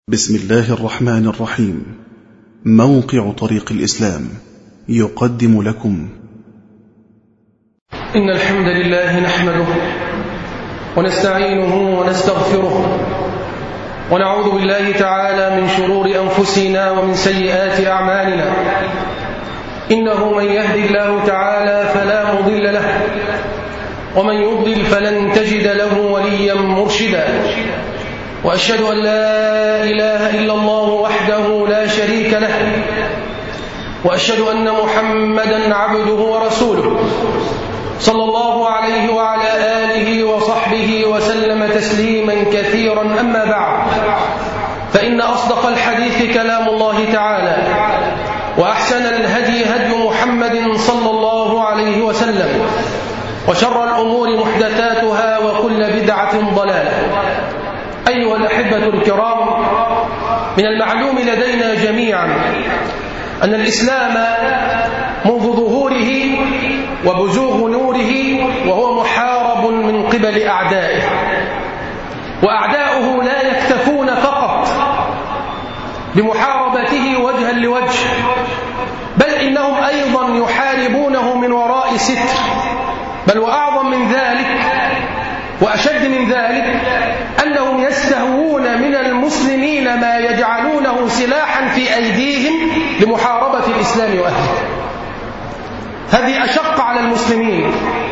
بسم الله الرحمن الرحيم. موقع طريق الإسلام يقدم لكم إن الحمد لله نحمده ونستعينه ونستغفره ونعوذ بالله تعالى من شرور أنفسنا ومن سيئات أعمالنا. إنه من يهدي الله تعالى فلا مضل له ومن يضلل فلن تجد له وليا مرشدا. وأشهد أن لا إله إلا الله وحده لا شريك له وأشهد أن محمدا عبده ورسوله صلى الله عليه وعلى آله وصحبه وسلم تسليما كثيرا. أما بعد، فإن أصدق الحديث كلام الله تعالى، وأحسن الهدي هدي محمد صلى الله عليه وسلم، وشر الأمور محدثاتها وكل بدعة ضلالة. أيها الأحبة الكرام، من المعلوم لدينا جميعا أن الإسلام منذ ظهوره وبزوغ نوره وهو محارب من قبل أعدائه، وأعداؤه لا يكتفون فقط بمحاربته وجها لوجه، بل إنهم أيضا يحاربونه من وراء ستر، بل وأعظم من ذلك وأشد من ذلك أنهم يستهوون من المسلمين ما يجعلونه سلاحا في أيديهم لمحاربة الإسلام وأهله. هذه أشق على المسلمين.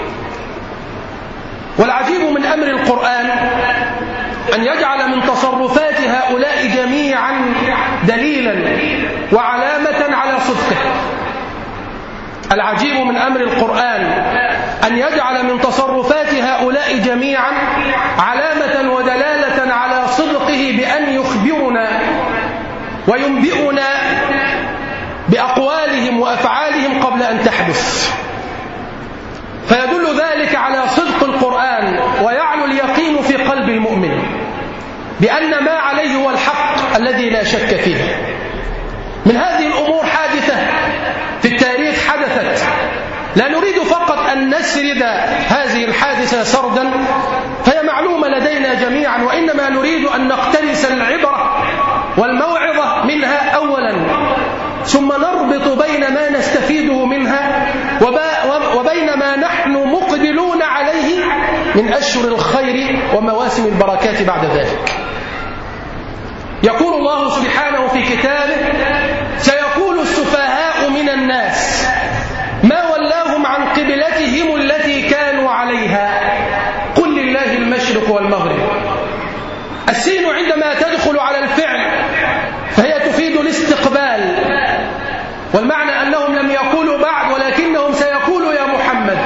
والعجيب من أمر القرآن أن يجعل من تصرفات هؤلاء جميعا دليلا وعلامة على صدقه. العجيب من أمر القرآن أن يجعل من تصرفات هؤلاء جميعا علامة ودلالة على صدقه، بأن يخبرنا وينبئنا بأقوالهم وأفعالهم قبل أن تحدث، فيدل ذلك على صدق القرآن، ويعلو اليقين في قلب المؤمن بأن ما عليه هو الحق الذي لا شك فيه. من هذه الأمور حادثة في التاريخ حدثت، لا نريد فقط أن نسرد هذه الحادثة سردا فهي معلومة لدينا جميعا، وإنما نريد أن نقتنس العبرة والموعظة منها أولا، ثم نربط بين ما نستفيده منها وبين ما نحن مقبلون عليه من أشهر الخير ومواسم البركات بعد ذلك. يقول الله سبحانه في كتابه: سيقول السفهاء من الناس ما ولاهم عن قبلتهم التي كانوا عليها قل لله المشرق والمغرب. السين عندما تدخل على الفعل فهي تفيد الاستقبال، والمعنى أنهم لم يقولوا بعد ولكنهم سيقولوا يا محمد.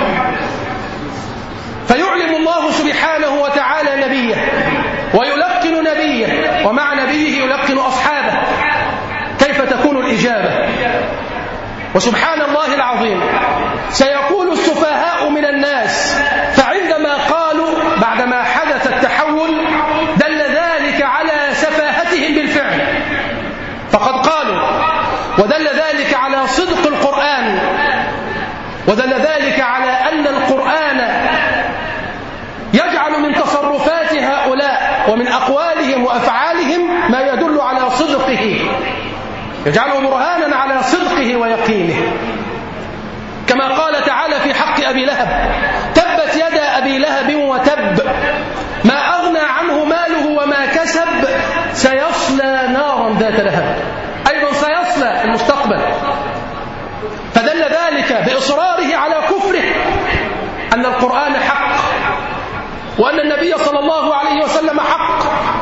فيعلم الله سبحانه وتعالى نبيه ويلقن نبيه، ومع نبيه يلقن أصحابه كيف تكون الإجابة. وسبحان الله العظيم، سيقول السفهاء من الناس، فعندما قالوا بعدما حدث التحول دل ذلك على سفاهتهم بالفعل، فقد قالوا، ودل ذلك على صدق القرآن، ودل ذلك على أن القرآن يجعل من تصرفات هؤلاء ومن أقوالهم وأفعالهم ما يدل على صدقه، يجعله برهانا على صدقه ويقينه. كما قال تعالى في حق أبي لهب: تبت يدا أبي لهب وتب ما أغنى عنه ماله وما كسب سيصلى نارا ذات لهب. أيضا سيصلى المستقبل، فدل ذلك بإصراره على كفره أن القرآن حق، وأن النبي صلى الله عليه وسلم حق.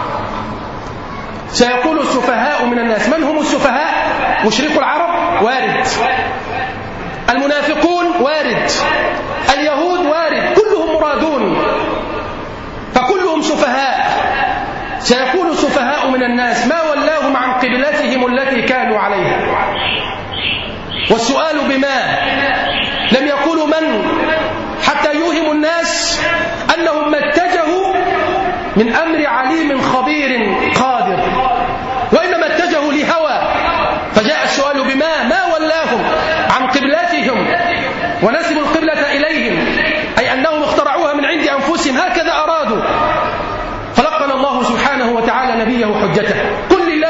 سيقول السفهاء من الناس. من هم السفهاء؟ مشركو العرب وارد، المنافقون وارد، اليهود وارد، كلهم مرادون، فكلهم سفهاء. سيقول السفهاء من الناس ما ولاهم عن قبلتهم التي كانوا عليها. والسؤال بما، لم يقولوا من حتى يوهم الناس أنهم ما اتجهوا من أمر عليم خبير قادر، وإنما اتجهوا لهوى. فجاء السؤال بما، ما ولاهم عن قبلتهم ونسبوا القبلة إليهم، أي أنهم اخترعوها من عند أنفسهم، هكذا أرادوا. فلقن الله سبحانه وتعالى نبيه حجته: قل لله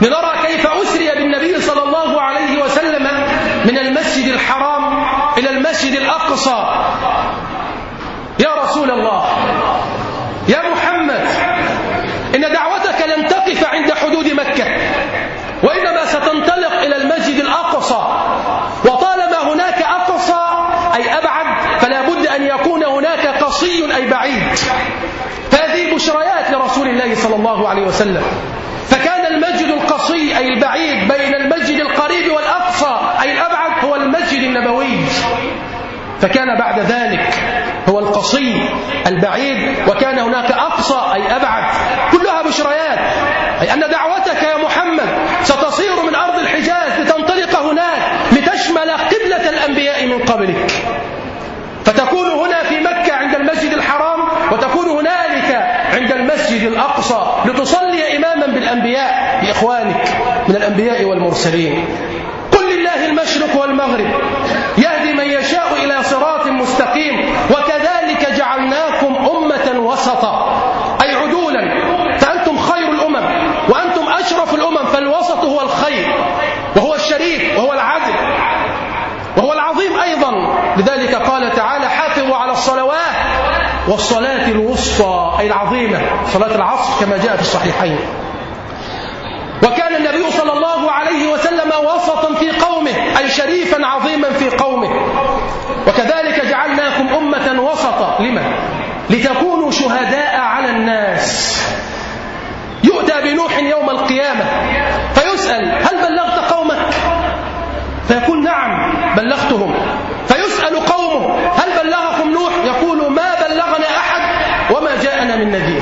لنرى كيف أسري بالنبي صلى الله عليه وسلم من المسجد الحرام إلى المسجد الأقصى. يا رسول الله، يا محمد، إن دعوتك لن تقف عند حدود مكة، وإنما ستنطلق إلى المسجد الأقصى، وطالما هناك أقصى أي أبعد فلا بد أن يكون هناك قصي أي بعيد. فهذه بشريات لرسول الله صلى الله عليه وسلم. فكان المسجد القصي أي البعيد بين المسجد القريب والأقصى أي الأبعد هو المسجد النبوي، فكان بعد ذلك هو القصي البعيد، وكان هناك أقصى أي أبعد. كلها بشريات، أي أن دعوتك يا محمد ستصير من أرض الحجاز لتنطلق هناك لتشمل قبلة الأنبياء من قبلك، فتكون هنا في مكة عند المسجد الحرام، وتكون هنالك عند المسجد الأقصى لتصلي إماما بالأنبياء بإخوانك من الأنبياء والمرسلين. قل لله المشرق والمغرب يهدي من يشاء إلى صراط مستقيم وكذلك جعلناكم أمة وسطا أي عدولا، فأنتم خير الأمم وأنتم أشرف الأمم، فالوسط هو الخير وهو الشريف وهو العدل وهو العظيم أيضا. لذلك قال تعالى حافظوا على الصلوات والصلاة الوسطى أي العظيمة، صلاة العصر كما جاء في الصحيحين. وكان النبي صلى الله عليه وسلم وسطا في قومه أي شريفا عظيما في قومه. وكذلك جعلناكم أمة وسطا، لما؟ لتكونوا شهداء على الناس. يؤتى بنوح يوم القيامة فيسأل هل بلغت قومك؟ فيقول نعم بلغتهم. فيسأل قومه هل بلغكم نوح؟ يقول ما بلغنا أحد وما جاءنا من نذير.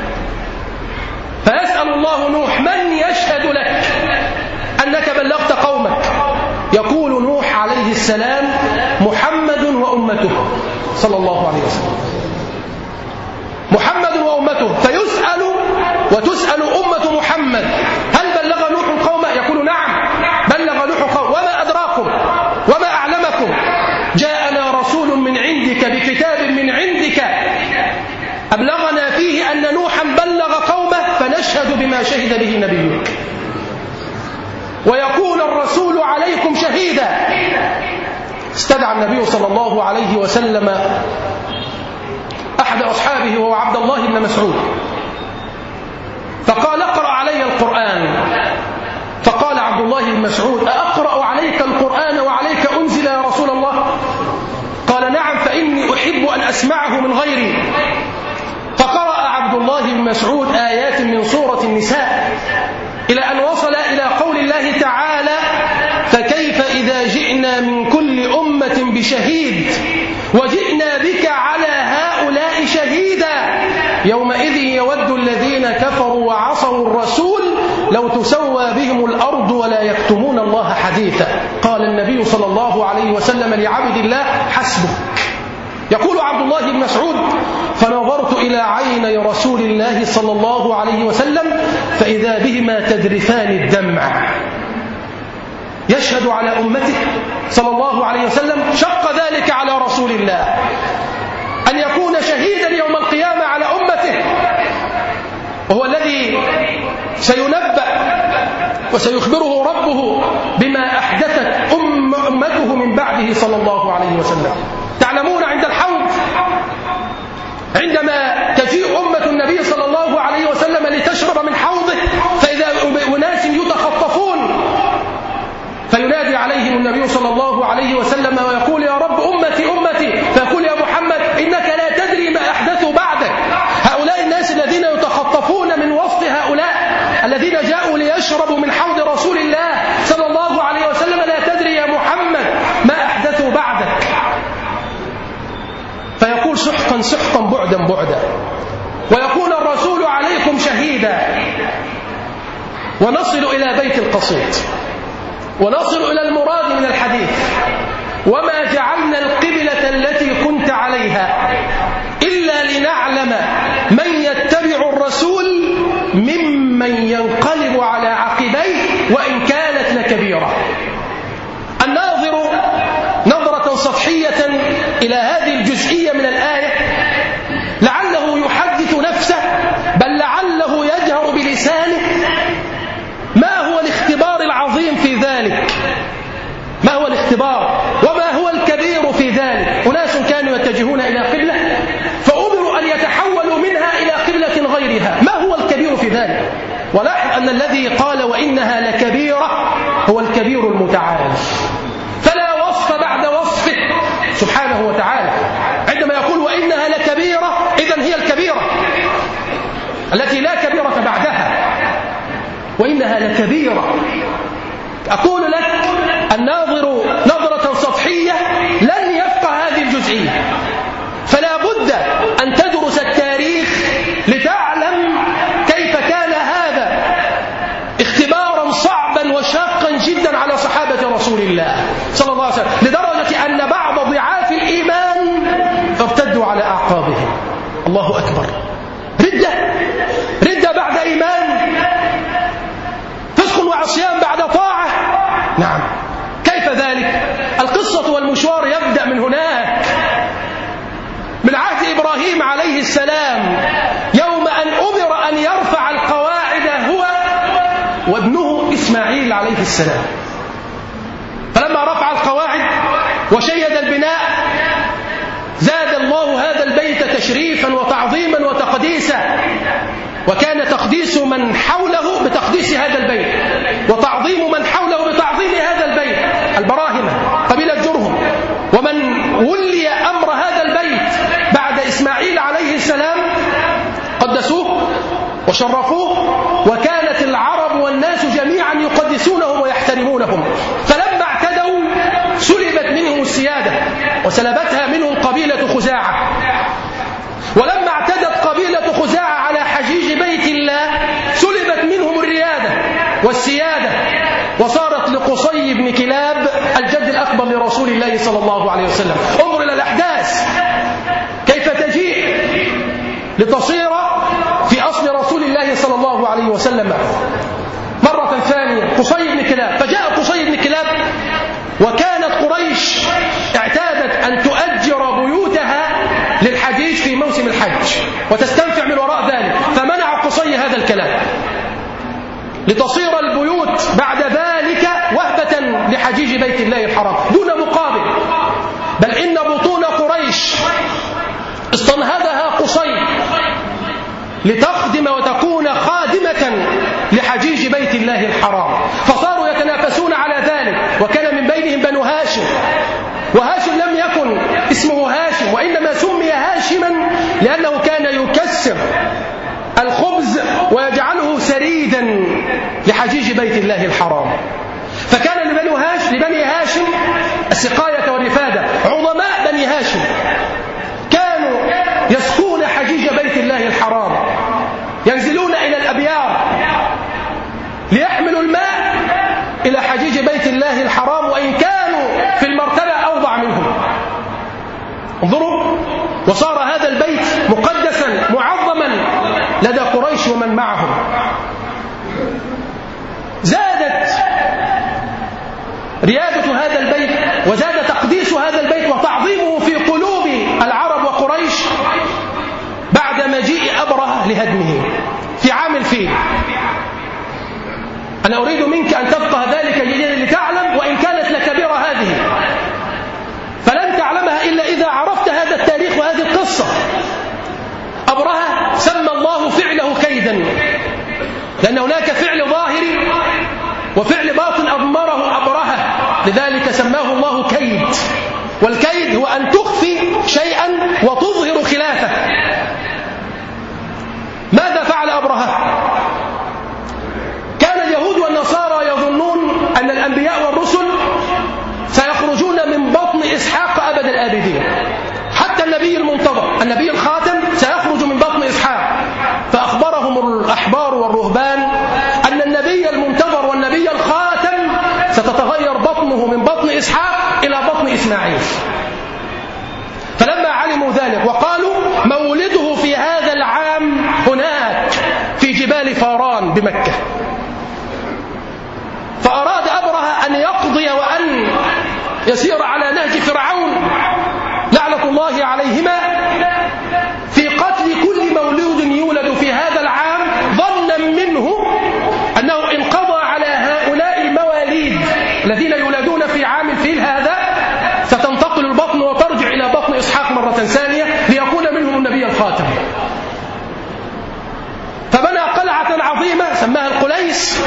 فيسأل الله نوح من يشهد لك أنك بلغت قومك؟ يقول نوح عليه السلام محمد وأمته صلى الله عليه وسلم، محمد وأمته. فيسأل وتسأل أمة محمد هل بلغ نوح قومه؟ يقول نعم بلغ نوح قومه. وما أدراكم وما أعلمكم؟ جاءنا رسول من عندك بكتاب من عندك أبلغنا فيه أن نوحا بلغ قومه فنشهد بما شهد به نبيك، ويكون الرسول عليكم شهيدا. استدعى النبي صلى الله عليه وسلم أحد أصحابه وهو عبد الله بن مسعود، فقال اقرأ علي القرآن. فقال عبد الله بن مسعود أقرأ عليك القرآن وعليك أنزل يا رسول الله؟ قال نعم فإني أحب أن أسمعه من غيري. فقرأ عبد الله بن مسعود آيات من سورة النساء إلى أن وصل إلى قول الله تعالى فكيف إذا جئنا من كل أمة بشهيد وجئنا بك على هؤلاء شهيدا يومئذ يود الذين كفروا وعصوا الرسول لو تسوى بهم الأرض ولا يكتمون الله حديثا. قال النبي صلى الله عليه وسلم لعبد الله حسبك. يقول عبد الله بن مسعود فنظرت إلى عيني رسول الله صلى الله عليه وسلم فإذا بهما تذرفان الدمع. يشهد على أمته صلى الله عليه وسلم، شق ذلك على رسول الله أن يكون شهيدا يوم القيامة على أمته، وهو الذي سينبأ وسيخبره ربه بما أحدثت أمته من بعده صلى الله عليه وسلم. تعلمون عند الحوض عندما تجيء أمة النبي صلى الله عليه وسلم لتشرب من حوضه فإذا أناس يتخطفون فينادي عليهم النبي صلى الله عليه وسلم ويقول يا رب أمتي أمتي، فيقول يا محمد إنك لا تدري ما أحدثوا بعدك. هؤلاء الناس الذين يتخطفون من وسط هؤلاء الذين جاءوا ليشربوا من حوض رسول الله صلى الله عليه وسلم لا تدري يا محمد ما أحدثوا بعدك. فيقول سحقا سحقا بعدا بعدا، ويكون الرسول عليكم شهيدا. ونصل إلى بيت القصيد ونصل إلى المراد من الحديث. وما جعلنا القبلة التي كنت عليها إلا لنعلم من يتبع الرسول ممن ينقلب على عقبيه وإن كانت لكبيرة. الناظر نظرة سطحية إلى هذه الجزئية من الآية لعله يحدث نفسه بل لعله يجهر بلسانه ما هو يتجهون إلى قبلة فأمروا أن يتحولوا منها إلى قبلة غيرها. ما هو الكبير في ذلك؟ ولاحظ أن الذي قال وإنها لكبيرة هو الكبير المتعال، فلا وصف بعد وصفه سبحانه وتعالى. عندما يقول وإنها لكبيرة إذن هي الكبيرة التي لا كبيرة بعدها، وإنها لكبيرة. أقول لك الناظر نظرة سطحية لن يفقه هذه الجزئية، فلا بد أن تدرس التاريخ لتعلم كيف كان هذا اختبارا صعبا وشاقا جدا على صحابة رسول الله صلى الله عليه وسلم، لدرجة أن بعض ضعاف الإيمان ارتدوا على أعقابهم. الله أكبر. ردة بعد إيمان، فسق وعصيان بعد طاعة. نعم، كيف ذلك؟ القصة والمشوار يبدأ من هناك، من عهد إبراهيم عليه السلام، يوم أن أمر أن يرفع القواعد هو وابنه إسماعيل عليه السلام. فلما رفع القواعد وشيد البناء زاد الله هذا البيت تشريفا وتعظيما وتقديسا، وكان تقديس من حوله بتقديس هذا البيت، وتعظيم من حوله بتعظيم هذا البيت. البراهمة قبيلة جرهم ومن ولي أمر هذا البيت بعد إسماعيل عليه السلام قدسوه وشرفوه، وكانت العرب والناس جميعا يقدسونهم ويحترمونهم. فلما اعتدوا سلبت منهم السيادة وسلبتها منهم قبيلة خزاعة، ولما اعتدت قبيلة خزاعة على حجيج بيت الله سلبت منهم الريادة والسيادة، وصارت لقصي بن كلاب الجد الأكبر لرسول الله صلى الله عليه وسلم. انظر إلى الأحداث كيف تجيء لتصير في أصل رسول الله صلى الله عليه وسلم مرة ثانية قصي بن كلاب. فجاء قصي بن كلاب، وكانت قريش اعتادت أن تؤجر بيوتها للحجيج في موسم الحج وتستنفع من وراء ذلك، فمنع قصي هذا الكلام لتصير البيوت بعد ذلك وهبة لحجيج بيت الله الحرام دون مقابل، بل إن بطون قريش استنهضها قصي لتخدم وتكون خادمة لحجيج بيت الله الحرام، فصاروا يتنافسون على ذلك، وكان من بينهم بنو هاشم. وهاشم لم يكن اسمه هاشم، وإنما سمي هاشما لأنه كان يكسر الخبز ويجعله سريدا لحجيج بيت الله الحرام. فكان لبني هاشم السقاية والرفادة. عظماء بني هاشم كانوا يسقون حجيج بيت الله الحرام، ينزلون إلى الأبيار ليحملوا الماء إلى حجيج بيت الله الحرام، وإن كانوا في المرتبة أوضع منهم. انظروا، وصار هذا البيت مقدسا معظما لدى قريش ومن معهم. زادت ريادة هذا البيت وزاد تقديس هذا البيت وتعظيمه في قلوب العرب وقريش بعد مجيء أبرهة لهدمه في عام الفيل. أنا أريد منك أن تفقه ذلك جيدا لتعلم، وإن كانت لكبيرة هذه فلن تعلمها إلا إذا عرفت هذا التاريخ وهذه القصة. أبرهة سمى الله فعله كيدا، لأن هناك فعل ظاهري وفعل باطن أضمره أبرهة، لذلك سماه الله كيد. والكيد هو أن تخفي شيئا وتظهر خلافه. ماذا فعل أبرهة؟ كان اليهود والنصارى يظنون أن الأنبياء والرسل سيخرجون من بطن إسحاق أبد الآبدين، حتى النبي المنتظر النبي الخاتم سيخرج من بطن إسحاق. فأخبرهم الأحبار والرهبان أن النبي المنتظر والنبي الخاتم ستتغير بطنه من بطن إسحاق إلى بطن إسماعيل. فلما علموا ذلك وقالوا مولده في هذا العام هناك في جبال فاران بمكة، فأراد أبرهة أن يقضي وأن يسير على نهج فرعون لعنة الله عليهما في قتل كل مولود يولد في هذا العام، ظنا منه أنه إن قضى على هؤلاء المواليد الذين يولدون في عام الفيل هذا ستنتقل البطن وترجع إلى بطن إسحاق مرة القليس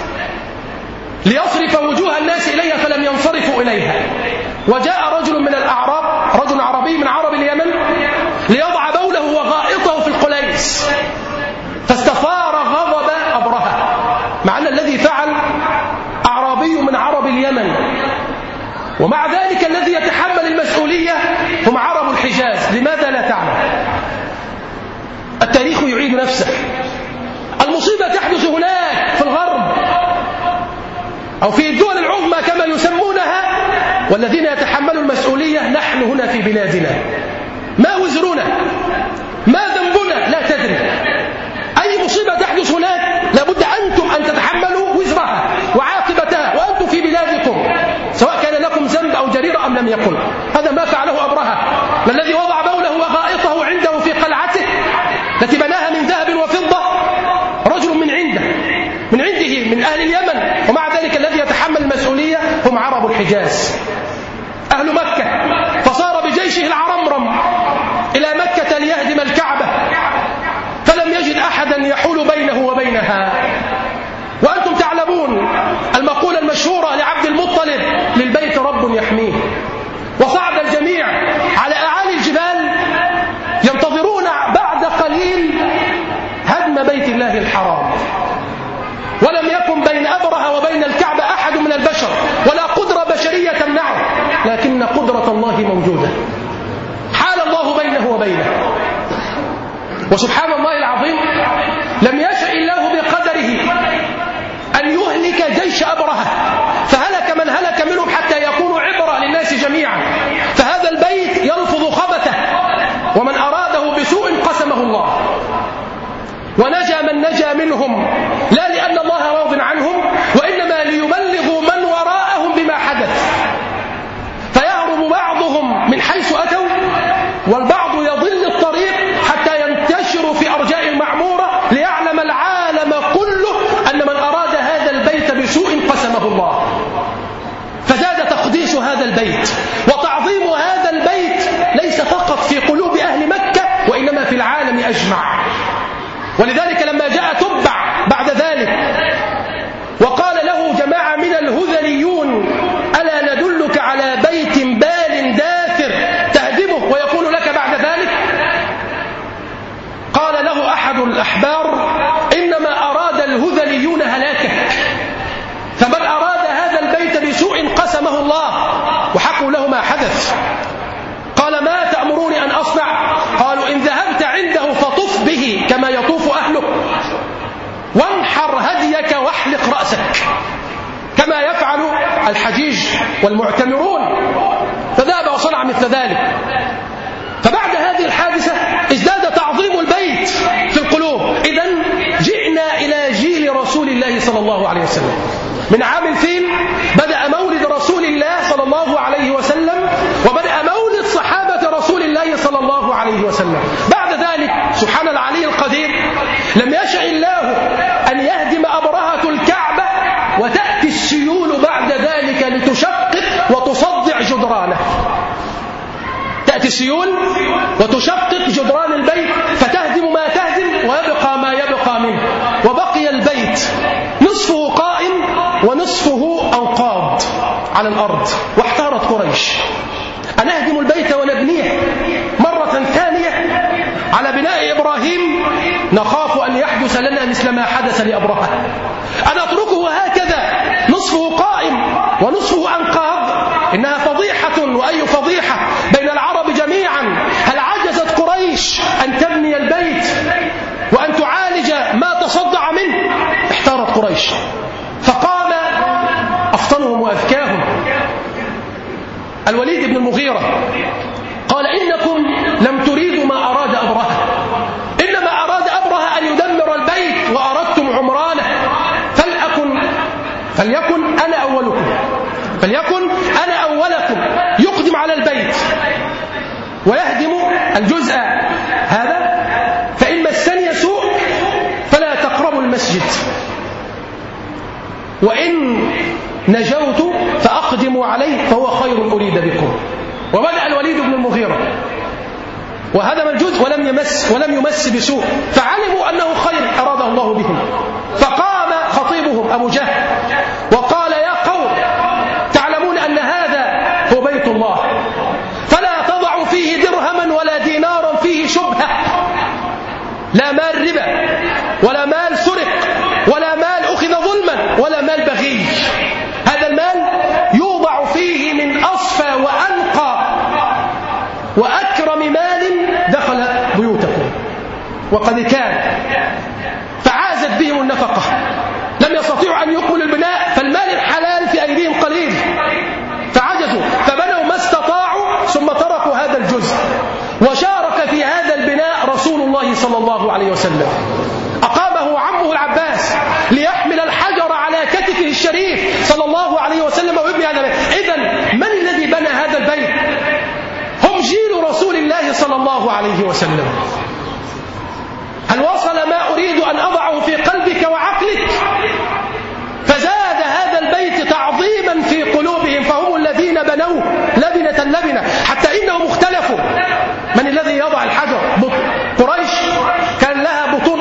ليصرف وجوه الناس إليها فلم ينصرفوا إليها. وجاء رجل من الأعراب، رجل عربي من عرب اليمن، ليضع بوله وغائطه في القليس، فاستثار غضب أبرهة، مع أن الذي فعل أعرابي من عرب اليمن، ومع ذلك الذي يتحمل المسؤولية هم عرب الحجاز. لماذا لا تعلم؟ التاريخ يعيد نفسه. المصيبة تحدث هناك في الغرب أو في الدول العظمى كما يسمونها، والذين يتحملوا المسؤولية نحن هنا في بلادنا. ما وزرنا؟ ما ذنبنا؟ لا تدري. أي مصيبة تحدث هناك لابد أنتم أن تتحملوا وزرها وعاقبتها وأنتم في بلادكم، سواء كان لكم ذنب أو جريرة أم لم يكن. هذا ما فعله أبرهة، الذي وضع بوله وغائطه عنده في قلعته التي بناها من ذهب وفضة، رجل من عنده من أهل اليمن، ومع ذلك الذي يتحمل المسؤولية هم عرب الحجاز أهل مكة. فصار بجيشه العرمرم إلى مكة ليهدم الكعبة، فلم يجد أحدا يحول بينه وبينها. وأنتم تعلمون المقولة المشهورة لعبد المطلب: للبيت رب يحميه. وصعد الجميع على أعالي الجبال ينتظرون بعد قليل هدم بيت الله الحرام، ولم يكن بين أبرهة وبين الكعبة أحد من البشر ولا قدرة بشرية تمنعه، لكن قدرة الله موجودة، حال الله بينه وبينه. وسبحان الله العظيم، لم يشأ الله بقدره أن يهلك جيش أبرهة، فهلك من هلك منهم حتى يكونوا عبرة للناس جميعا. فهذا البيت يلفظ خبثه، ومن أراده بسوء قسمه الله. ونجا من نجا منهم، لا لأن الله راض عنهم، وإنما ليبلغوا من وراءهم بما حدث، فيهرب بعضهم من حيث أتوا والبعض يضل الطريق حتى ينتشروا في أرجاء المعمورة، ليعلم العالم كله أن من أراد هذا البيت بسوء قسمه الله. فزاد تقديس هذا البيت وتعظيم هذا البيت ليس فقط في قلوب أهل مكة، وإنما في العالم أجمع. ولذلك لما جاء تبع بعد ذلك وقال له جماعة من الهذليون: ألا ندلك على بيت بال داثر تهدمه ويكون لك بعد ذلك؟ قال له أحد الأحبار: إنما أراد الهذليون هلاكك، فمن أراد هذا البيت بسوء قسمه الله. وحكوا له ما حدث. قال: ما تأمروني أن أصنع؟ قالوا: إن ذهبت عنده فطف به كما يطوف أهله، وانحر هديك واحلق رأسك كما يفعل الحجيج والمعتمرون. فذهب وصنع مثل ذلك. فبعد هذه الحادثة ازداد تعظيم البيت في القلوب. إذن جئنا إلى جيل رسول الله صلى الله عليه وسلم. من عام الفيل بدأ مولد رسول الله صلى الله عليه وسلم، وبدأ مولد صحابة رسول الله صلى الله عليه وسلم. بعد ذلك سبحان العلي القدير، لم يشأ الله أن يهدم أبرهة الكعبة وتأتي السيول بعد ذلك لتشقق وتصدع جدرانه. تأتي السيول وتشقق جدران البيت فتهدم ما تهدم ويبقى ما يبقى منه. وبقي البيت نصفه قائم ونصفه أنقاض على الأرض. واحتارت قريش: أنهدم البيت ونبنيه مرة ثانية على بناء إبراهيم؟ نخاف أن يحدث لنا مثل ما حدث لأبرهة. أن أتركه هكذا نصفه قائم ونصفه أنقاض؟ إنها فضيحة، وأي فضيحة بين العرب جميعا. هل عجزت قريش أن تبني البيت وأن تعالج ما تصدع منه؟ احتارت قريش. فقام أفطنهم وأذكاهم الوليد بن المغيرة، قال: إنكم لم تريدوا ما أراد أبرهة، إنما أراد أبرهة أن يدمر البيت وأردتم عمرانه. فليكن أنا أولكم يقدم على البيت ويهدم الجزء هذا، فإن مسني سوء فلا تقربوا المسجد، وإن نجوت فأقدموا عليه فهو خير أريد بكم. وبدأ الوليد بن المغيرة وهدم الجزء ولم يمس بسوء، فعلموا أنه خير أراده الله بهم. فقام خطيبه لا مال ربا ولا مال سرق ولا مال أخذ ظلما ولا مال بغي. هذا المال يوضع فيه من أصفى وأنقى وأكرم مال دخل بيوتكم، وقد كان فعازت بهم النفقة، لم يستطيعوا أن يكملوا البناء، فالمال الحلال في أيديهم قليل فعجزوا فبنوا ما استطاعوا ثم تركوا هذا الجزء. وشارك في هذا البناء رسول الله صلى الله عليه وسلم، أقامه عمه العباس ليحمل الحجر على كتفه الشريف صلى الله عليه وسلم ويبني هذا البيت. إذن من الذي بنى هذا البيت؟ هم جيل رسول الله صلى الله عليه وسلم. هل وصل ما أريد أن أضعه في قلبك وعقلك؟ فزاد هذا البيت تعظيما في قلوبهم، فهم الذين بنوه لبنة لبنة، حتى إنهم اختلفوا من الذي يضع الحجر. قريش كان لها بطون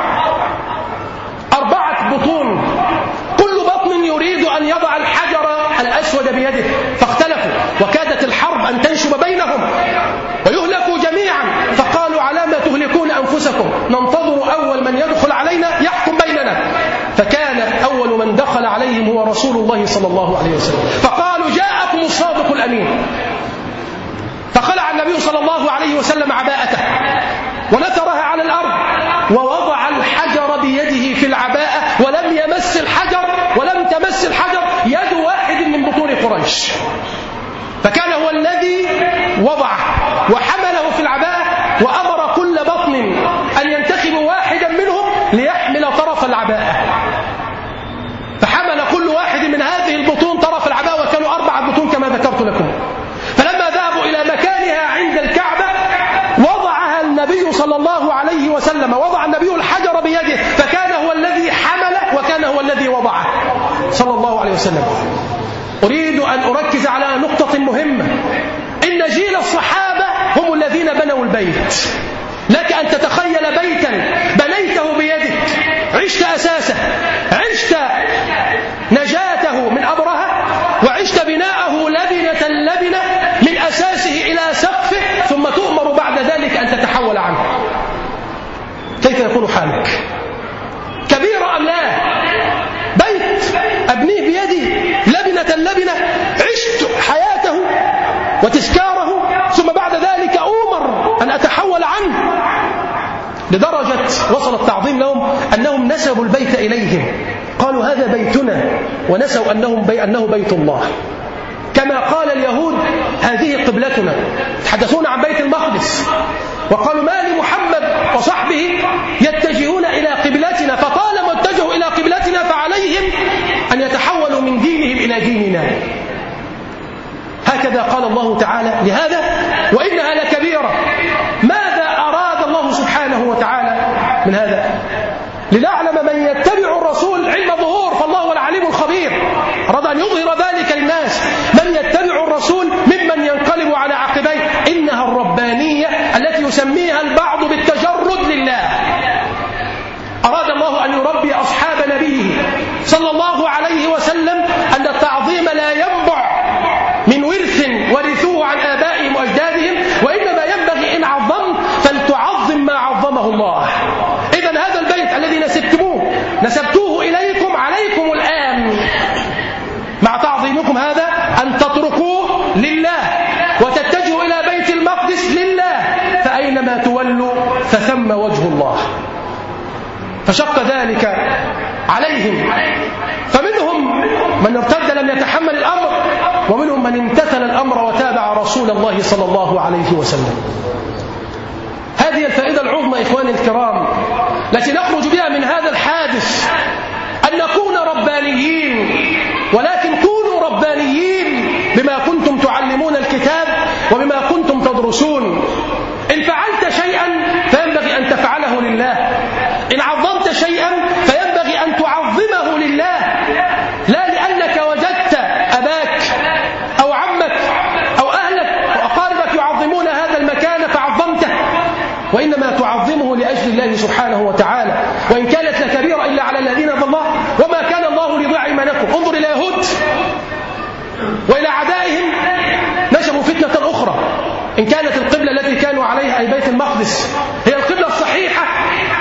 أربعة بطون، كل بطن يريد أن يضع الحجر الأسود بيده، فاختلفوا وكادت الحرب أن تنشب بينهم ويهلكوا جميعا. فقالوا على ما تهلكون أنفسكم، ننتظر أول من يدخل علينا يحكم بيننا. فكان أول من دخل عليهم هو رسول الله صلى الله عليه وسلم، فقالوا جاءكم الصادق الأمين. فخلع النبي صلى الله عليه وسلم عباءته ونثرها على الأرض ووضع الحجر بيده في العباءة، ولم يمس الحجر ولم تمس الحجر يد واحد من بطون قريش. فكان هو الذي وضعه وحمله في العباءة، وأمر كل بطن أن ينتخب واحدا منهم ليحمل طرف العباءة. فحمل كل واحد من هذه البطون طرف العباءة، وكانوا 4 بطون كما ذكرت لكم. فلما ذهبوا إلى مكانها عند الكعبة وضعها النبي صلى الله عليه وسلم، وضع النبي الحجر بيده، فكان هو الذي حمله وكان هو الذي وضعه صلى الله عليه وسلم. أريد أن أركز على نقطة مهمة، إن جيل الصحابة هم الذين بنوا البيت. لك أن تتخيل بيتا بنيته بيدك، عشت أساسه، عشت نجاته من أبرهة، وعشت بناءه لبنة لبنة من أساسه إلى سقفه، ثم تؤمر بعد ذلك أن تتحول عنه. كيف يكون حالك؟ كبير أم لا؟ بيت أبنيه بيدي لبنة لبنة، عشت حياته وتذكاره، ثم بعد ذلك أؤمر أن أتحول عنه. لدرجة وصل التعظيم لهم أنهم نسبوا البيت إليهم، قالوا هذا بيتنا، ونسوا أنه بيت الله. كما قال اليهود هذه قبلتنا، يتحدثون عن بيت المقدس، وقالوا ما لمحمد وصحبه يتجهون إلى قبلتنا، فطالما اتجهوا إلى قبلتنا فعليهم أن يتحولوا من دينهم إلى ديننا. هكذا قال الله تعالى لهذا وإنها لكبيرة. ماذا أراد الله سبحانه وتعالى من هذا؟ لنعلم من يتبع الرسول علم ظهور، فالله هو العليم الخبير. أراد أن يظهر ذلك للناس، من يتبع الرسول ممن ينقلب على عقبيه. إنها الربانية التي يسميها البعض بالتجرد لله. أراد الله أن يربي أصحاب نبيه صلى الله عليه وسلم أن التعظيم لا ينبع من ورث ورثوه عن آبائهم وأجدادهم، وإنما ينبغي إن عظمت فلتعظم ما عظمه الله. إذن هذا البيت الذي نسبتوه إليكم عليكم الآن مع تعظيمكم هذا أن تتركوه لله وتتجهوا إلى بيت المقدس لله، فأينما تولوا فثم وجه الله. فشق ذلك عليهم، فمنهم من ارتد لم يتحمل الأمر، ومنهم من امتثل الأمر وتابع رسول الله صلى الله عليه وسلم. هذه الفائدة العظمى إخواني الكرام التي نخرج بها من هذا الحادث، أن نكون ربانيين، ولكن كونوا ربانيين بما كنتم تعلمون الكتاب وبما كنتم تدرسون. إن فعلت شيئا فينبغي أن تفعله لله، إن عظمت شيئا فينبغي أن تعظمه لله، لا لأنك وجدت أباك أو عمك أو أهلك وأقاربك يعظمون هذا المكان فعظمته، وإنما تعظمه لأجل الله سبحانه وتعالى. وإن كانت لكبيرة إلا على الذين هدى الله وما كان الله ليضيع إيمانكم. انظر إلى يهود وإلى أعدائهم، نشبوا فتنة أخرى. إن كانت القبلة التي كانوا عليها أي بيت المقدس هي القبلة الصحيحة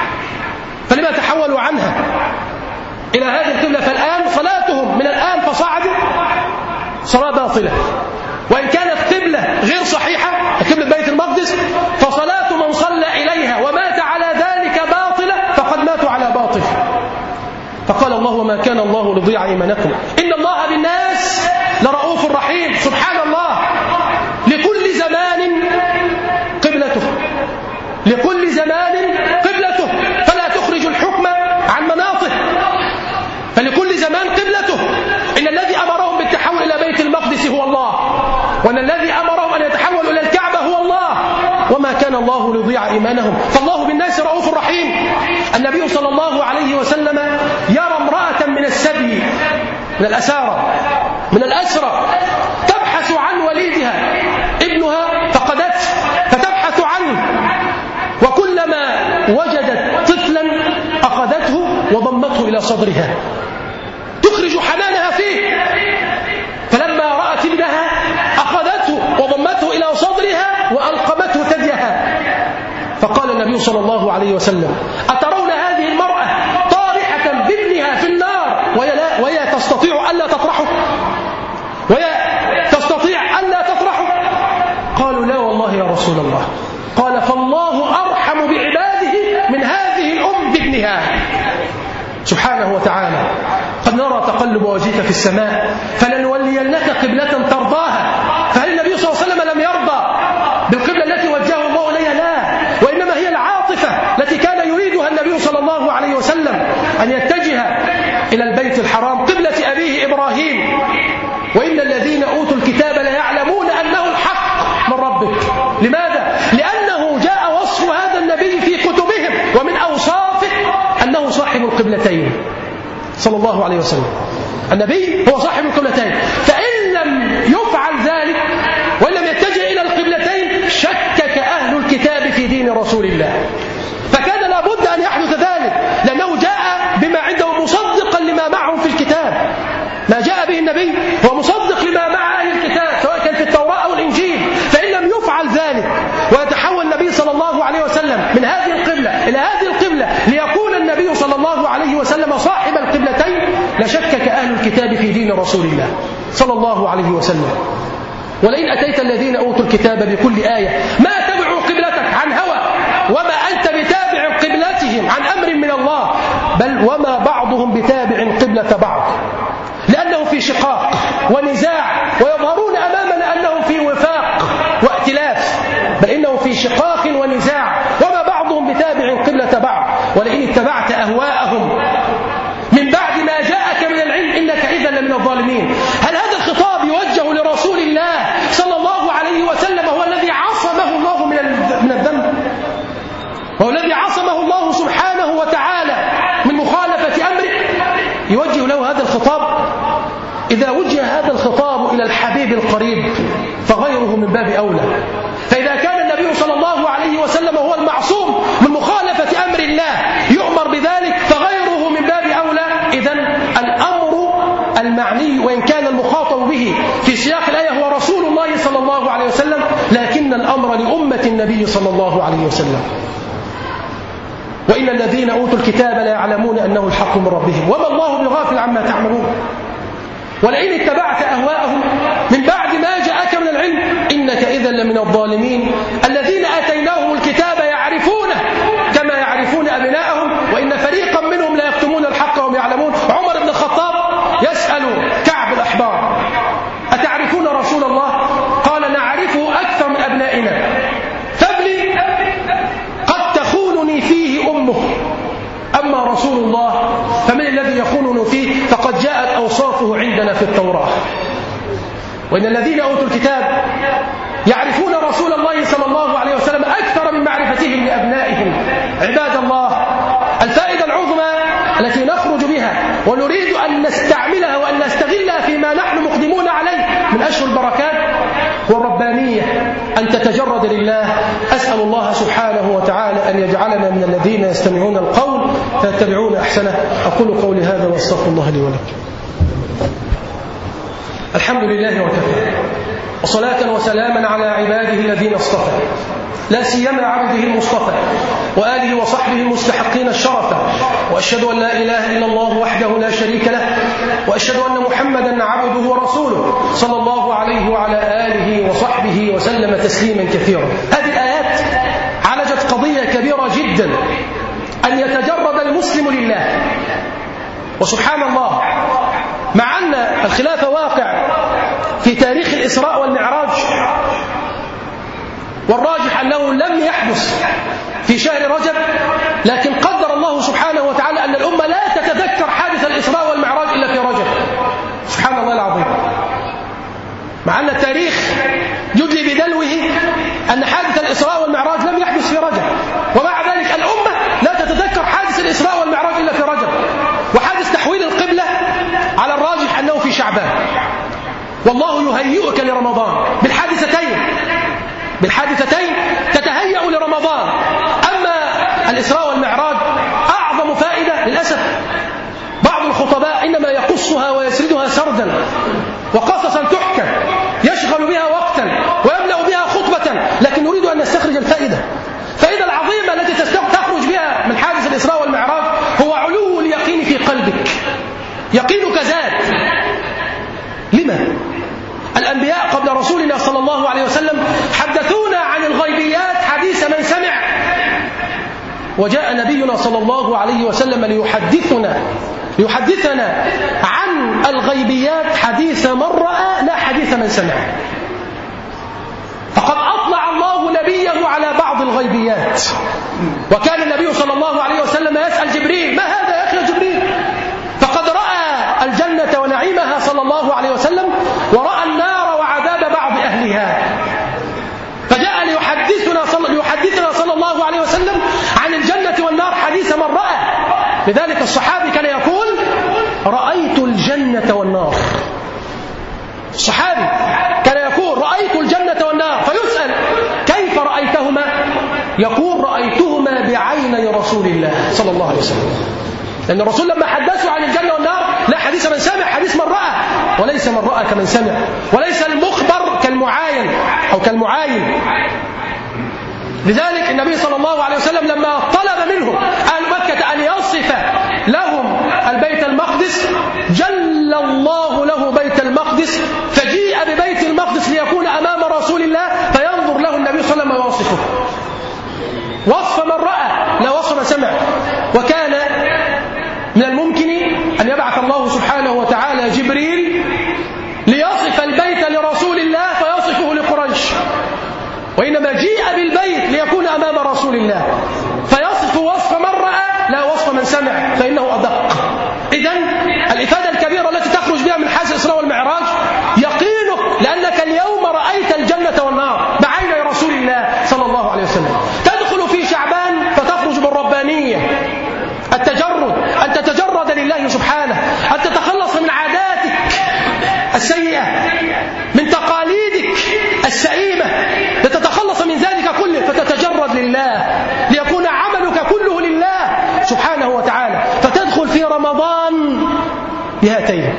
باطلة. وإن كانت قبلة غير صحيحة، قبلة بيت المقدس، فصلاة من صلى إليها ومات على ذلك باطلة فقد ماتوا على باطل. فقال الله: وما كان الله ليضيع إيمانكم إن الله بالناس لرؤوف رحيم. سبحان الله، لكل زمان قبلته، لكل زمان قبلته، فلا تخرج الحكم عن مناطه، فلكل زمان قبلته. إن الذي أمرهم بالتحول إلى بيت المقدس هو الله، وأن الذي أمرهم أن يتحولوا إلى الكعبة هو الله، وما كان الله ليضيع إيمانهم، فالله بالناس رؤوف رحيم. النبي صلى الله عليه وسلم يرى امرأة من السبي، من الأسرى تبحث عن وليدها، ابنها فقدته فتبحث عنه، وكلما وجدت طفلا أخذته وضمته إلى صدرها تخرج حنانها فيه، فلما رأت ابنها أخذته وضمته إلى صدرها وألقمته ثديها. فقال النبي صلى الله عليه وسلم: أترون هذه المرأة طارحة بابنها في النار وهي تستطيع ألا تطرحه؟ قالوا: لا والله يا رسول الله. قال: فالله أرحم بعباده من هذه الأم بابنها سبحانه وتعالى. قد نرى تقلب وجهك في السماء فلنولينك قبلة ترضاها. فهل النبي صلى الله عليه وسلم لم يرضى بالقبلة التي وجهه الله إليها؟ لا، وإنما هي العاطفة التي كان يريدها النبي صلى الله عليه وسلم، أن يتجه إلى البيت الحرام قبلة أبيه إبراهيم. وإن الذين أوتوا الكتاب ليعلمون أنه الحق من ربك. لماذا؟ لأنه جاء وصف هذا النبي في كتبهم، ومن أوصافه أنه صاحب القبلتين صلى الله عليه وسلم. النبي هو صاحب القبلتين، فإن لم يفعل ذلك وإن لم يتجه إلى القبلتين شكك أهل الكتاب في دين رسول الله. فكان لابد أن يحدث ذلك، لأنه جاء بما عنده مصدقا لما معهم في الكتاب. ما جاء به النبي هو مصدق لما مع أهل الكتاب سواء كان في التوراة أو الإنجيل. فإن لم يفعل ذلك ويتحول النبي صلى الله عليه وسلم من هذه القبلة إلى هذه القبلة ليكون النبي صلى الله عليه وسلم صاحب القبلتين لشكك أهل الكتاب في دين رسول الله صلى الله عليه وسلم. ولئن أتيت الذين أوتوا الكتاب بكل آية ما تبعوا قبلتك عن هوى وما أنت بتابع قبلتهم عن أمر من الله، بل وما بعضهم بتابع قبلة بعض، لأنه في شقاق ونزاع، ويظهرون أمامنا أنهم في وفاق وائتلاف، بل إنه في شقاق ونزاع، وما بعضهم بتابع قبلة بعض. ولئن اتبعت أهواءهم من بعد ما جاءك من العلم إنك إذا لمن الظالمين. هل هذا الخطاب يوجه لرسول الله صلى الله عليه وسلم هو الذي عصمه الله من الذنب، وهو الذي عصمه الله سبحانه وتعالى من مخالفة أمره؟ يوجه له هذا الخطاب؟ إذا وجه هذا الخطاب إلى الحبيب القريب فغيره من باب أولى. فإذا كان النبي صلى الله عليه وسلم هو المعصوم من مخالفة أمر الله يؤمر بذلك فغيره من باب أولى. إذن الأمر المعني وإن كان المخاطب به في سياق الآية هو رسول الله صلى الله عليه وسلم، لكن الأمر لأمة النبي صلى الله عليه وسلم. وإن الذين أوتوا الكتاب لا يعلمون أنه الحق من ربهم وما الله بغافل عما تعملون. ولئن اتبعت أهواءهم من بعد ما جاءك من العلم إنك إذا لمن الظالمين. الذين آتيناهم الكتاب يعرفونه كما يعرفون أبناءهم وإن فريقا منهم لا يكتمون الحق وهم يعلمون. عمر بن الخطاب يسأل كعب الأحبار: أتعرفون رسول الله؟ قال: نعرفه أكثر من أبنائنا، فابني قد تخونني فيه أمه، أما رسول الله فمن الذي يخونني فيه؟ فقد جاءت أوصافه عندنا في التوراة. وإن الذين أوتوا الكتاب يعرفون رسول الله صلى الله عليه وسلم أكثر من معرفتهم لأبنائهم. عباد الله، الفائدة العظمى التي نخرج بها ونريد أن نستعملها وأن نستغلها فيما نحن مقدمون عليه من أشهر البركات والربانية أن تتجرد لله. أسأل الله سبحانه وتعالى أن يجعلنا من الذين يستمعون القول فيتبعون أحسنه. أقول قولي هذا وأستغفر الله لي ولكم. الحمد لله وكفى، وصلاة وسلاما على عباده الذين اصطفى، لا سيما عبده المصطفى وآله وصحبه المستحقين الشرف. وأشهد أن لا إله إلا الله وحده لا شريك له، وأشهد أن محمدا عبده ورسوله صلى الله عليه وعلى آله وصحبه وسلم تسليما كثيرا. هذه الآيات عالجت قضية كبيرة جدا، أن يتجرد المسلم لله. وسبحان الله، مع أن الخلاف واقع في تاريخ الإسراء والمعراج، والراجح أنه لم يحدث في شهر رجب، لكن قدر الله سبحانه وتعالى أن الأمة لا تتذكر حادث الإسراء والمعراج إلا في رجب. سبحان الله العظيم، مع أن التاريخ يدلي بدلوه أن حادث الإسراء والمعراج لم يحدث في رجب، ومع ذلك الأمة لا تتذكر حادث الإسراء والمعراج إلا في رجب. وحادث تحويل القبلة على الراجح أنه في شعبان. والله يهيئك لرمضان بالحادثتين تتهيأ لرمضان. أما الإسراء والمعراج أعظم فائدة، للأسف بعض الخطباء إنما يقصها ويسردها سردا وقصصا تحكى يشغل بها وقتا ويملأ بها خطبة، لكن نريد أن نستخرج الفائدة العظيمة التي تخرج بها من حادث الإسراء والمعراج، هو علو اليقين في قلبك. يقينك زاد. لما؟ الأنبياء قبل رسولنا صلى الله عليه وسلم حدثونا عن الغيبيات حديث من سمع، وجاء نبينا صلى الله عليه وسلم ليحدثنا عن الغيبيات حديث من رأى لا حديث من سمع. فقد أطلع الله نبيه على بعض الغيبيات، وكان النبي صلى الله عليه وسلم يسأل جبريل: ما هذا يا أخي جبريل؟ فقد رأى الجنة ونعيمها صلى الله عليه وسلم، ورأى النار وعذاب بعض أهلها، فجاء ليحدثنا صلى الله عليه وسلم عن الجنة والنار حديث من رأى. لذلك الصحابي كان يقول: رأيت الجنة والنار. الصحابي كان يقول: رأيت الجنة والنار، فيسأل: كيف رأيتهما؟ يقول: رأيتهما بعيني رسول الله صلى الله عليه وسلم. لأن الرسول لما حدثوا عن الجنة والنار لا حديث من سمع، حديث من رأى، وليس من رأى كمن سمع، وليس المخبر كالمعاين أو كالمعاين. لذلك النبي صلى الله عليه وسلم لما طلب منهم أهل مكة أن يصف لهم البيت المقدس، جل الله له بيت المقدس، فجيء ببيت المقدس ليكون أمام رسول الله، فينظر له النبي صلى الله عليه وسلم ويوصفه وصف من رأى لا وصف من سمع. وكان من الممكن أن يبعث الله سبحانه وتعالى جبريل ليصف البيت لرسول الله فيصفه لقريش، وإنما جيء بالبيت ليكون أمام رسول الله فيصف وصف من رأى لا وصف من سمع، فإنه أدق. إذن الإفادة الكبيرة التي تخرج بها من حادث الإسراء والمعراج يقينك، لأنك اليوم رأيت الجنة والنار بعين رسول الله صلى الله عليه وسلم. تدخل في شعبان فتخرج بالربانية، التجرد، أن تتجرد لله سبحانه، أن تتخلص من عاداتك السيئة، من تقاليدك السئيمة، لتتخلص من ذلك كله فتتجرد لله، ليكون عملك كله لله سبحانه وتعالى. فتدخل في رمضان بهاتين: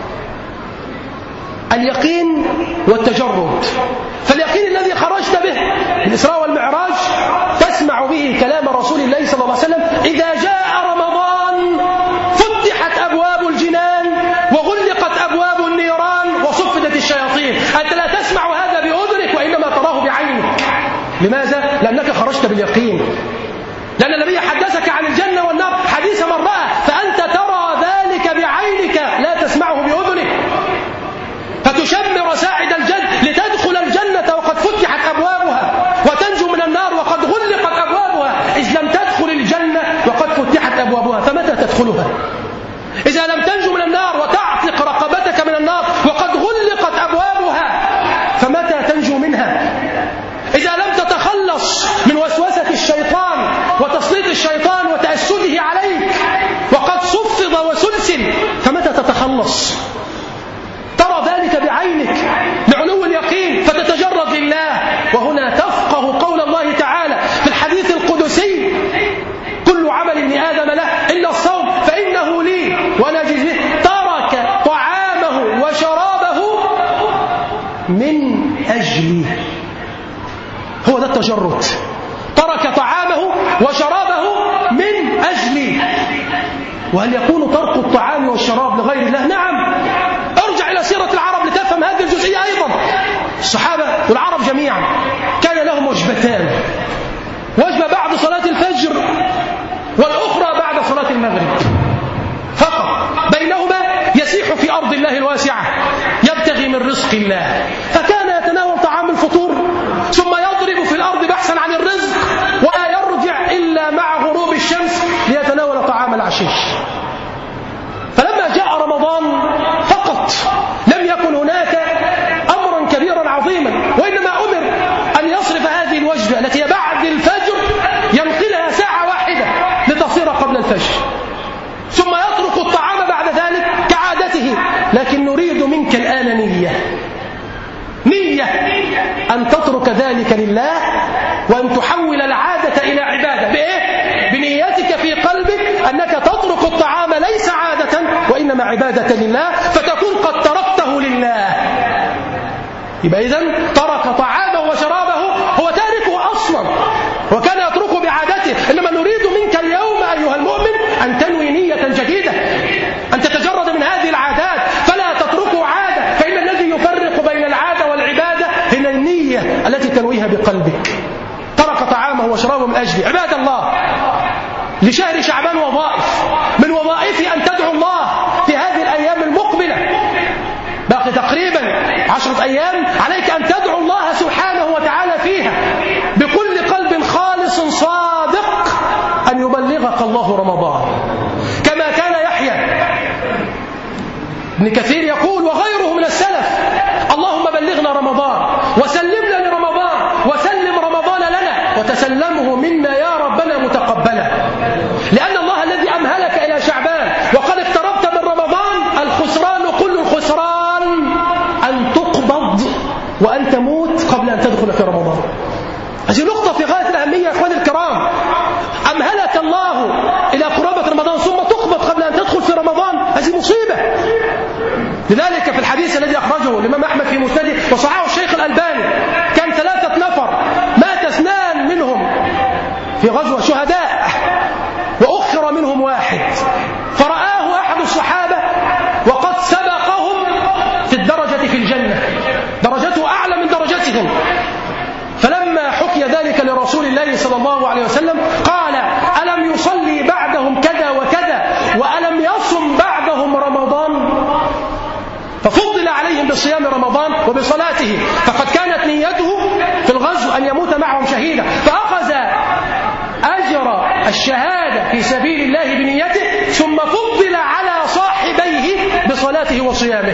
اليقين والتجرد. فاليقين الذي خرجت به بالإسراء والمعراج تسمع به كلام رسول الله صلى الله عليه وسلم: إذا جاء رمضان فتحت أبواب الجنان وغلقت أبواب النيران وصفدت الشياطين. أنت لا تسمع هذا بأذنك وإنما تراه بعينك. لماذا؟ لأنك خرجت باليقين، لأن النبي حدثك عن الجنة والنار حديث من رأى، فأنت ترى ذلك بعينك لا تسمعه بأذنك، فتشمر ساعد الجنة لتدخل الجنة وقد فتحت أبوابها، وتنجو من النار وقد غلقت أبوابها. إذ لم تدخل الجنة وقد فتحت أبوابها فمتى تدخلها؟ إذا لم تنجو من النار وتعتق رقبتك من النار وقد غلقت أبوابها فمتى تنجو منها؟ إذا لم تتخلص من وسوسة الشيطان وتسليط الشيطان وتأسده عليك وقد صفد وسلسل فمتى تتخلص؟ ترى ذلك بعينك لعلو اليقين فتتجرد لله. وهنا تفقه قول الله تعالى في الحديث القدسي: كل عمل ابن آدم له إلا الصوم فإنه لي وأنا أجزي به. التجرد، ترك طعامه وشرابه من أجلي. وهل يكون ترك الطعام والشراب لغير الله؟ نعم. ارجع إلى سيرة العرب لتفهم هذه الجزئية أيضا. الصحابة والعرب جميعا كان لهم وجبتان، وجبة بعد صلاة الفجر والأخرى بعد صلاة المغرب فقط، بينهما يسيح في أرض الله الواسعة يبتغي من رزق الله، فكان يتناول طعام الفطور ثم يضرب في الأرض بحثا عن الرزق، ولا يرجع إلا مع غروب الشمس ليتناول طعام العشيش. فلما جاء رمضان فقط لم يكن هناك أمرا كبيرا عظيما، وإنما أمر أن يصرف هذه الوجبة التي بعد الفجر ينقلها ساعة واحدة لتصير قبل الفجر، ثم يترك الطعام بعد ذلك كعادته. لكن نريد منك الآن نية أن تترك ذلك لله، وأن تحول العادة إلى عبادة. بإيه؟ بنيتك في قلبك أنك تترك الطعام ليس عادة وإنما عبادة لله، فتكون قد تركته لله. يبقى إذن ترك طعامه وشرابه، هو تاركه أصلا وكان يتركه بعادته، إنما نريد منك اليوم أيها المؤمن أن تنوي نية جديدة، أن تتجرد من هذه العادات، فلا تتركه عادة، فإن الذي يفرق بين العادة والعبادة هي النية التي تنويها بقلبك. ترك طعامه وشرابه من أجل عباد الله. لشهر شعبان وظائف، من وظائفه أن تدعو الله في هذه الأيام المقبلة، باقي تقريبا 10 أيام، عليك أن تدعو الله سبحانه وتعالى فيها بكل قلب خالص صادق أن يبلغك الله رمضان، كما كان يحيى ابن كثير يقول وغيره من السلف: اللهم بلغنا رمضان وسلمنا لرمضان وسلم رمضان لنا وتسلمه منا يا ربنا متقبلا. لأن الله الذي أمهلك إلى شعبان وقد اقتربت من رمضان، الخسران كل الخسران أن تقبض وأن تموت قبل أن تدخل في رمضان. هذه نقطة في غاية الأهمية يا أخواني الكرام. أمهلك الله إلى قرابة رمضان ثم تقبض قبل أن تدخل في رمضان، هذه مصيبة. لذلك في الحديث الذي أخرجه الإمام أحمد في مسنده وصححه الشيخ الألباني، كان 3 نفر مات 2 منهم في غزوة شهداء وأخر منهم 1، فرآه أحد الصحابة وقد سبقهم في الدرجة في الجنة، درجته أعلى من درجتهم. فلما حكي ذلك لرسول الله صلى الله عليه وسلم قال: ألم يصلي بعدهم كذا وكذا وألم يصم بعدهم رمضان؟ ففضل عليهم بصيام رمضان وبصلاته، فقد كانت نيته في الغزو أن يموت معهم شهيدا، فأخذ أجر الشهادة في سبيل الله بنيته، ثم فضل على صاحبيه بصلاته وصيامه.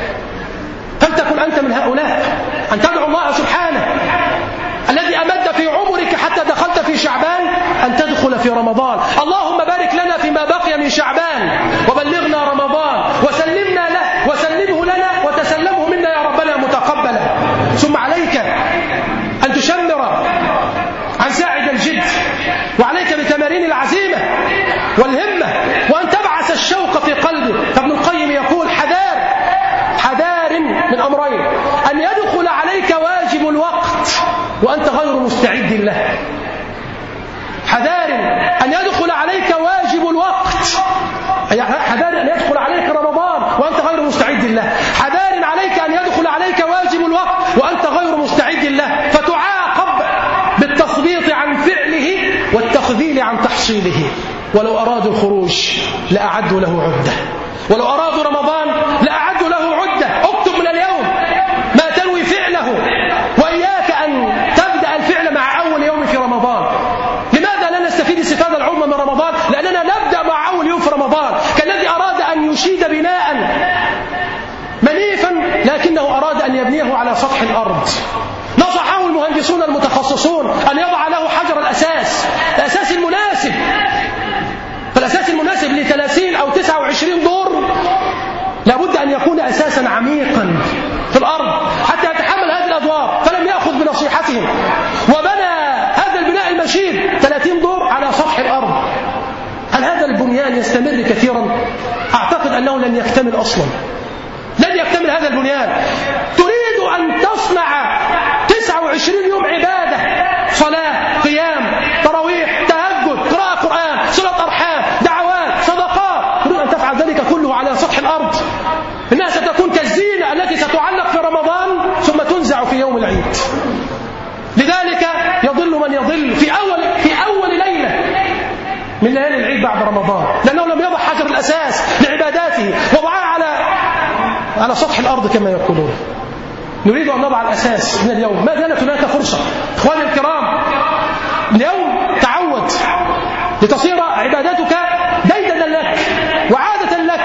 فلتكن أنت من هؤلاء، أن تدعو الله سبحانه الذي أمد في عمرك حتى دخلت في شعبان أن تدخل في رمضان. اللهم بارك لنا فيما بقي من شعبان وبلغنا رمضان وسلمنا له وسلمه لنا وتسلمه منا يا ربنا متقبلا. ثم عليك أن تشمر عن ساعد الجد، وعليك بتمارين العزيمة والهمة، وأن تبعث الشوق في قلبك. فابن القيم يقول: حذار من أمرين: أن يدخل عليك واجب الوقت وأنت غير مستعد له. حذار أن يدخل عليك واجب الوقت، حذار أن يدخل عليك رمضان وأنت غير مستعد له. حذار عليك أن يدخل عليك واجب الوقت وأنت غير مستعد له، فتعاقب بالتثبيط عن فعله والتخذيل عن تحصيله. ولو أرادوا الخروج لأعدوا له عدة، ولو أرادوا رمضان لأعدوا له عدة. اكتب من اليوم ما تنوي فعله، وإياك أن تبدأ الفعل مع أول يوم في رمضان. لماذا لا نستفيد الاستفادة العظمى من رمضان؟ لأننا نبدأ مع أول يوم في رمضان. كالذي أراد أن يشيد بناء منيفا لكنه أراد أن يبنيه على سطح الأرض، نصحه المهندسون المتخصصون أن يضع له حجر الأساس المناسب. فالأساس المناسب ل30 أو 29 دور لابد أن يكون أساسا عميقا في الأرض حتى يتحمل هذه الأدوار، فلم يأخذ بنصيحتهم وبنى هذا البناء المشيد 30 دور على سطح الأرض. هل هذا البنيان يستمر كثيرا؟ أعتقد أنه لن يكتمل أصلا، لن يكتمل هذا البنيان. تريد أن تصنع 29 يوم عبادة يضل في أول ليلة من ليالي العيد بعد رمضان، لأنه لم يضع حجر الأساس لعباداته، وضعها على سطح الأرض كما يقولون. نريد أن نضع الأساس من اليوم، ما زالت هناك فرصة. إخواني الكرام، اليوم تعود لتصير عبادتك ديدنا لك وعادة لك،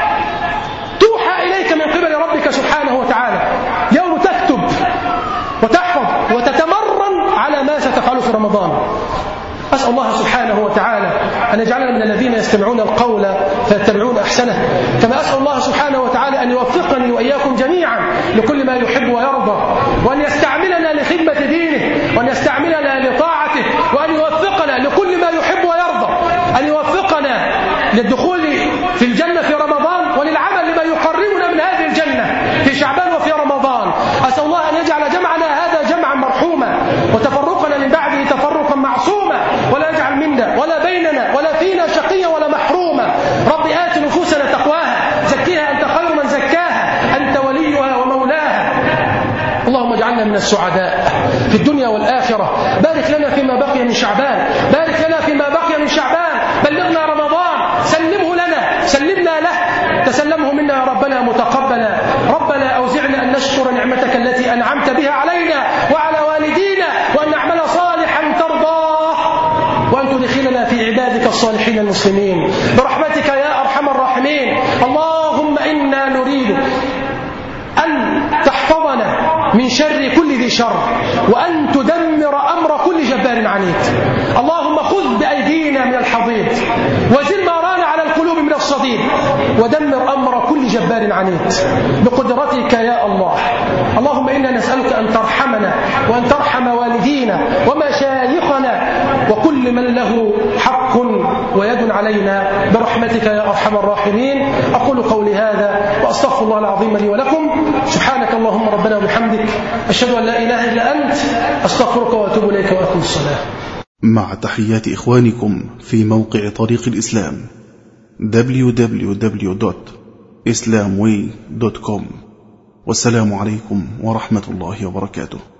توحى إليك من قبل ربك سبحانه وتعالى. يوم تكتب وتحفظ وتتمرن على ما ستفعله في رمضان. أسأل الله سبحانه وتعالى أن يجعلنا من الذين يستمعون القول فيتبعون أحسنه، كما أسأل الله سبحانه وتعالى أن يوفقني وإياكم جميعا لكل ما يحب ويرضى، وأن يستعملنا لخدمة دينه، وأن يستعملنا لطاعته، وأن يوفقنا لكل ما يحب ويرضى، أن يوفقنا للدخول في الجنة في رمضان، وللعمل لما يقربنا من هذه الجنة في شعبان وفي رمضان. أسأل الله أن يجعل جمعنا هذا جمعا مرحوما، وتفرقنا من بعده تفرقا معصوما، ولا يجعل منا ولا بيننا ولا فينا شقيا ولا محروما. رب آت نفوسنا تقواها، زكيها أنت خير من زكاها، أنت وليها ومولاها. اللهم اجعلنا من السعداء في الدنيا والآخرة. بارك لنا فيما بقي من شعبان، بارك لنا فيما بقي من شعبان، بلغنا رمضان، سلمه لنا، سلمنا له، تسلمه منا يا ربنا متقبلا. ربنا أوزعنا أن نشكر نعمتك التي أنعمت بها علينا وعلى والدينا، وأن نعمل صالحا ترضاه، وأن تدخلنا في عبادك الصالحين المسلمين برحمتك يا أرحم الراحمين. اللهم إنا نريد أن تحفظنا من شر كل ذي شر، وأن تدمر أمر كل جبار عنيد. اللهم خذ بأيدينا من الحضيض، وزل ما ران على القلوب من الصديد، ودمر أمر كل جبار عنيد بقدرتك يا الله. اللهم إنا نسألك أن ترحمنا، وأن ترحم والدينا ومشايخنا وكل من له حق ويد علينا برحمتك يا أرحم الراحمين. أقول قولي هذا وأستغفر الله العظيم لي ولكم. سبحانك اللهم ربنا وبحمدك، أشهد أن لا إله إلا أنت، أستغفرك وأتوب إليك وأقم الصلاة. مع تحيات إخوانكم في موقع طريق الإسلام www.islamway.com. والسلام عليكم ورحمة الله وبركاته.